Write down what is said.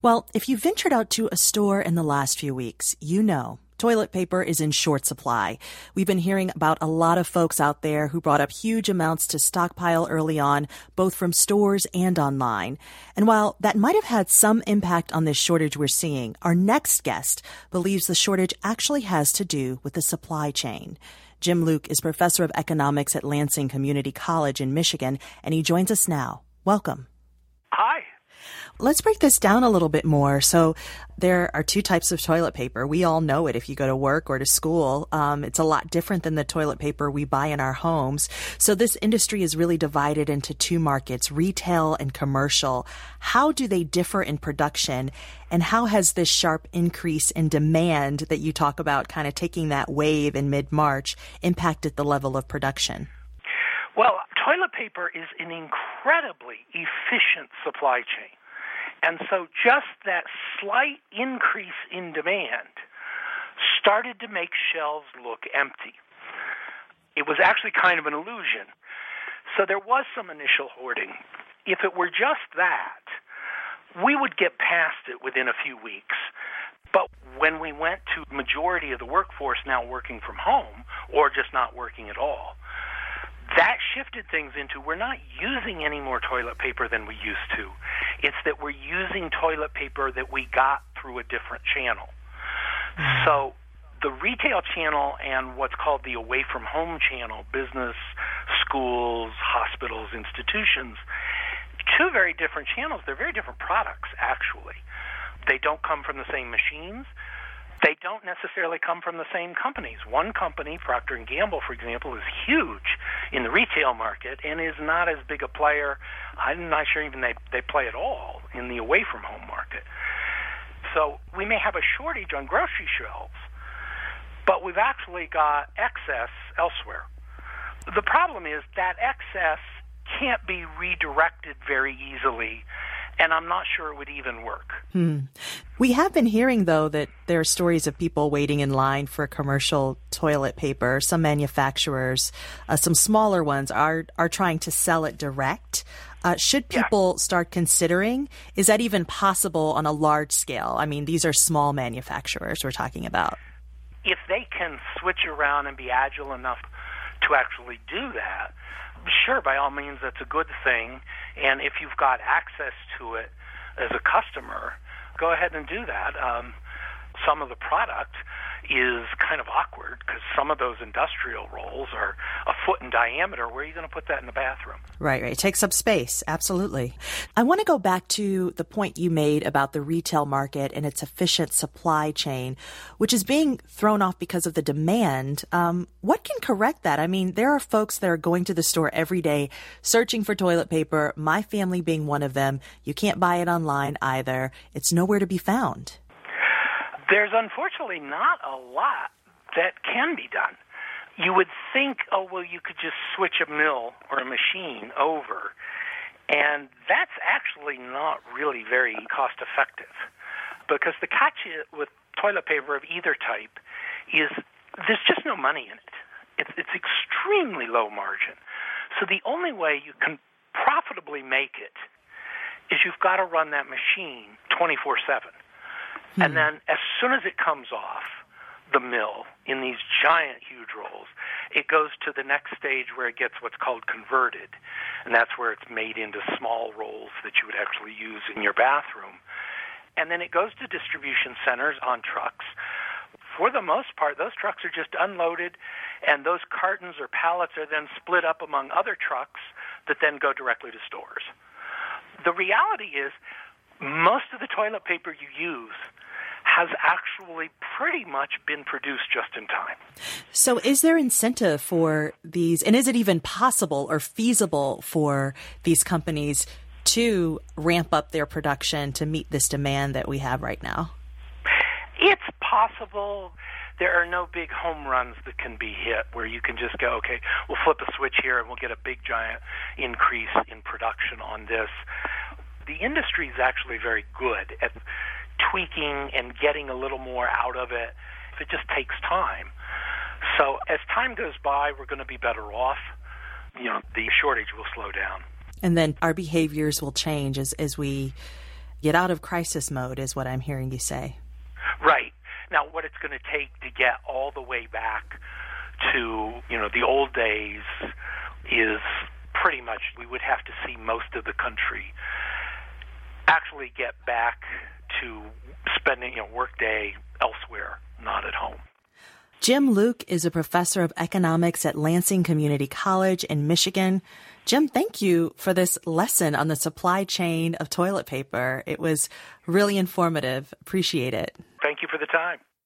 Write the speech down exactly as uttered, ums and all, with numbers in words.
Well, if you ventured out to a store in the last few weeks, you know toilet paper is in short supply. We've been hearing about a lot of folks out there who brought up huge amounts to stockpile early on, both from stores and online. And while that might have had some impact on this shortage we're seeing, our next guest believes the shortage actually has to do with the supply chain. Jim Luke is professor of economics at Lansing Community College in Michigan, and he joins us now. Welcome. Hi. Let's break this down a little bit more. So there are two types of toilet paper. We all know it if you go to work or to school. Um, it's a lot different than the toilet paper we buy in our homes. So this industry is really divided into two markets, retail and commercial. How do they differ in production? And how has this sharp increase in demand that you talk about, kind of taking that wave in mid-March, impacted the level of production? Well, toilet paper is an incredibly efficient supply chain. And so just that slight increase in demand started to make shelves look empty. It was actually kind of an illusion. So there was some initial hoarding. If it were just that, we would get past it within a few weeks. But when we went to the majority of the workforce now working from home or just not working at all, that shifted things into we're not using any more toilet paper than we used to. It's that we're using toilet paper that we got through a different channel. So the retail channel and what's called the away-from-home channel, business, schools, hospitals, institutions, two very different channels. They're very different products, actually. They don't come from the same machines. They don't necessarily come from the same companies. One company, Procter and Gamble, for example, is huge in the retail market and is not as big a player. I'm not sure even they, they play at all in the away-from-home market. So we may have a shortage on grocery shelves, but we've actually got excess elsewhere. The problem is that excess can't be redirected very easily, and I'm not sure it would even work. Hmm. We have been hearing, though, that there are stories of people waiting in line for commercial toilet paper. Some manufacturers, uh, some smaller ones, are are trying to sell it direct. Uh, should people yeah. start considering, is that even possible on a large scale? I mean, these are small manufacturers we're talking about. If they can switch around and be agile enough to actually do that, sure, by all means, that's a good thing. And if you've got access to it as a customer, go ahead and do that. Um, some of the product is kind of awkward because some of those industrial rolls are a foot in diameter. Where are you going to put that in the bathroom? Right, right. It takes up space. Absolutely. I want to go back to the point you made about the retail market and its efficient supply chain, which is being thrown off because of the demand. Um, what can correct that? I mean, there are folks that are going to the store every day searching for toilet paper, my family being one of them. You can't buy it online either. It's nowhere to be found. There's unfortunately not a lot that can be done. You would think, oh, well, you could just switch a mill or a machine over, and that's actually not really very cost-effective because the catch with toilet paper of either type is there's just no money in it. It's, it's extremely low margin. So the only way you can profitably make it is you've got to run that machine twenty-four seven. And then as soon as it comes off the mill in these giant, huge rolls, it goes to the next stage where it gets what's called converted. And that's where it's made into small rolls that you would actually use in your bathroom. And then it goes to distribution centers on trucks. For the most part, those trucks are just unloaded, and those cartons or pallets are then split up among other trucks that then go directly to stores. The reality is most of the toilet paper you use has actually pretty much been produced just in time. So is there incentive for these, and is it even possible or feasible for these companies to ramp up their production to meet this demand that we have right now? It's possible. There are no big home runs that can be hit where you can just go, okay, we'll flip a switch here and we'll get a big, giant increase in production on this. The industry is actually very good at tweaking and getting a little more out of it. It just takes time. So as time goes by, we're going to be better off. You know, the shortage will slow down. And then our behaviors will change as, as we get out of crisis mode, is what I'm hearing you say. Right. Now, what it's going to take to get all the way back to, you know, the old days is pretty much we would have to see most of the country actually get back to spending, you know, workday elsewhere, not at home. Jim Luke is a professor of economics at Lansing Community College in Michigan. Jim, thank you for this lesson on the supply chain of toilet paper. It was really informative. Appreciate it. Thank you for the time.